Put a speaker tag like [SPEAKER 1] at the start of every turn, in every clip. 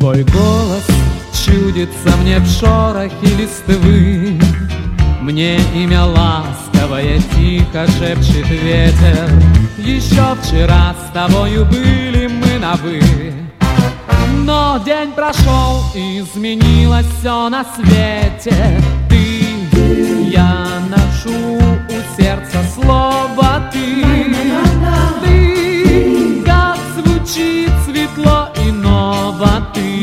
[SPEAKER 1] Твой голос чудится мне в шорохе листвы, мне имя ласковое тихо шепчет ветер. Еще вчера с тобою были мы на «вы», но день прошел, и изменилось все на свете. Я ношу у сердца слово «ты». Ты, как звучит светло и ново «ты».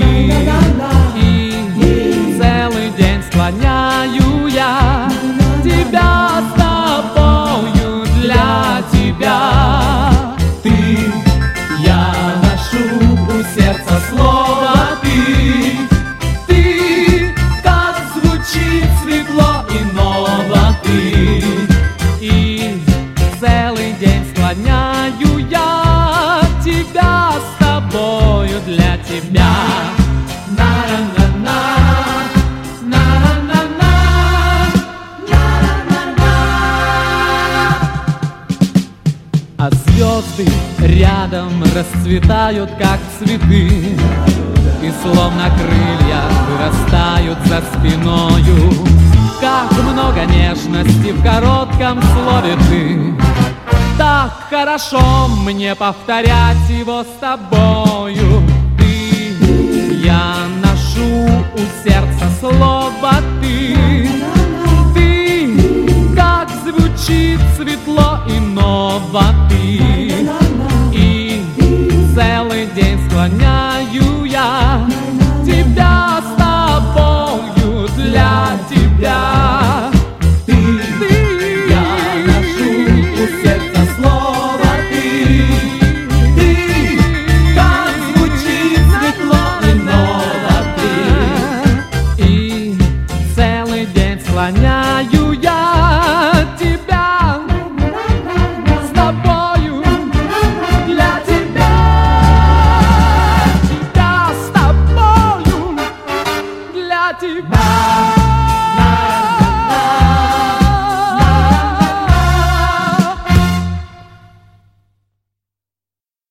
[SPEAKER 1] И целый день склоняю я тебя с тобою для тебя. Ты, я ношу у сердца слово «ты». Ты, как звучит светло и ново «ты». И целый день склоняю я тебя с тобою для тебя. На-на-на-на, на-на-на-на, на-на-на-на. А звезды рядом расцветают, как цветы, и словно крылья вырастают за спиною. Как много нежности в коротком слове «ты». Так хорошо мне повторять его с тобою. Ты, я ношу у сердца слово «ты». Ты, как звучит светло и ново «ты». И целый день склоняю я тебя с тобою для тебя. Склоняю я тебя с тобою для тебя. Тебя с тобою для тебя.